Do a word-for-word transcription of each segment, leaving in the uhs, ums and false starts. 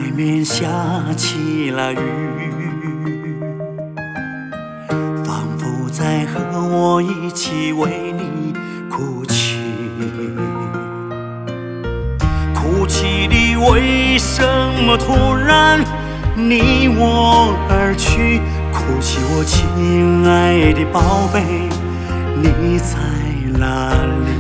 面下起了雨，仿佛在和我一起为你哭泣。哭泣的为什么突然离我而去？哭泣我亲爱的宝贝，你在哪里？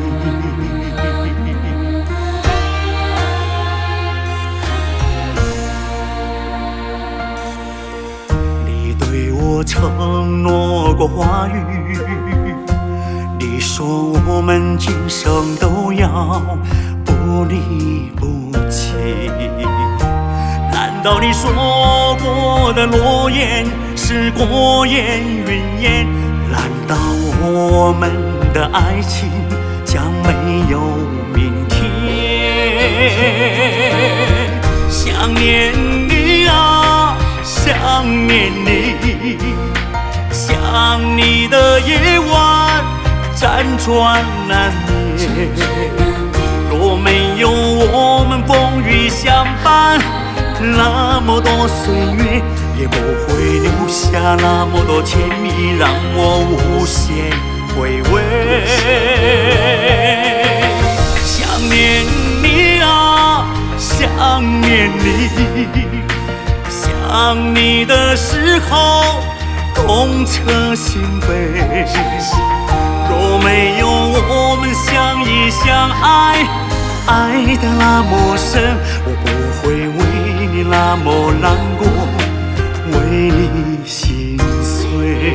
你对我承诺过话语，你说我们今生都要不离不弃。难道你说过的诺言是过眼云烟？难道我们的爱情将没有明天？想念你啊，想念你，想你的夜晚辗转难眠。若没有我们风雨相伴，那么多岁月也不会留下那么多甜蜜，让我无限回味。想念你啊，想念你，想你的时候痛彻心扉。若没有我们相依相爱，爱的那么深，我不会为你那么难过，为你心碎。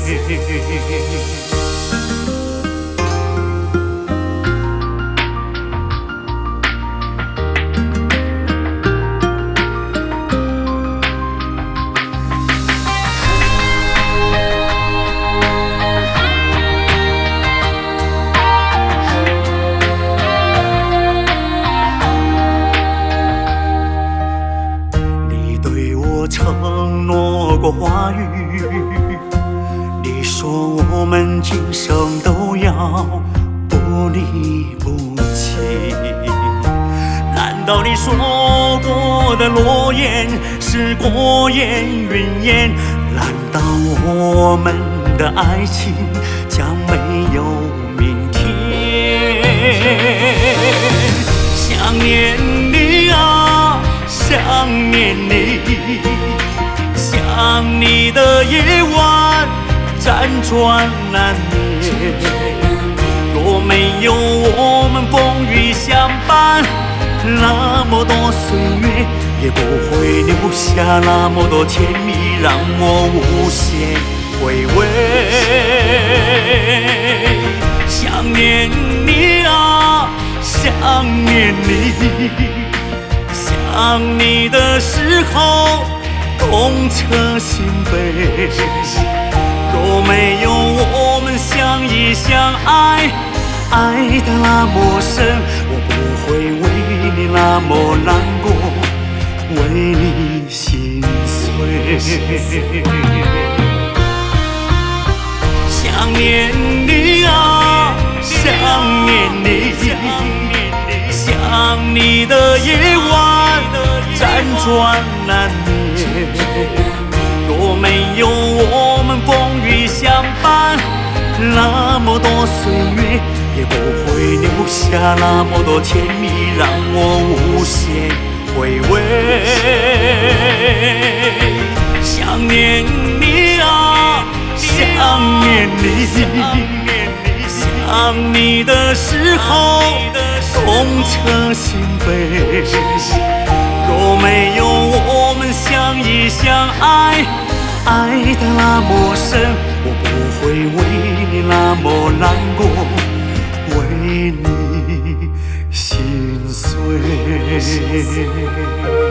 承诺过话语，你说我们今生都要不离不弃。难道你说过的诺言是过眼云烟？难道我们的爱情将没有明天？想念你啊，想念你，想你的夜晚辗转难眠。若没有我们风雨相伴，那么多岁月也不会留下那么多甜蜜，让我无限回味。想念你啊，想念你，想你的时候痛彻心扉。若没有我们相依相爱，爱的那么深，我不会为你那么难过，为你心碎。想念你啊，想念你，想你的夜晚辗转难眠。若没有我们风雨相伴，那么多岁月也不会留下那么多甜蜜，让我无限回味。想念你啊，想念你，想你的时候痛彻心扉。若没有我们相依相爱，爱的那么深，我不会为你那么难过，为你心碎。